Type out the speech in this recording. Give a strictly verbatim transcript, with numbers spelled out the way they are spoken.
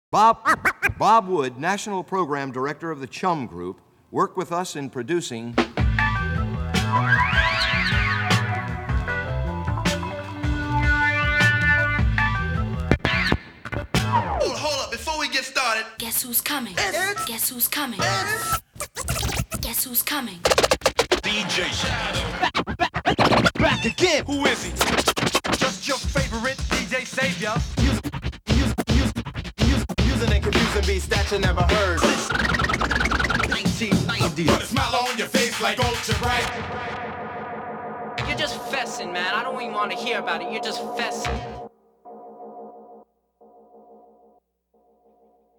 Bob, Bob Wood, National Program Director of the Chum Group, worked with us in producing... Hold, hold up, before we get started... Guess who's coming? It's... Guess who's coming? It's... Guess who's coming? D J Shadow. Back, back, back again. Who is he? Just your favorite D J Savior. Use, use, use, use, using and confusing beats that you never heard. nineteen ninety. Put a smile on your face like ultra bright. You're just fessing, man. I don't even want to hear about it. You're just fessing.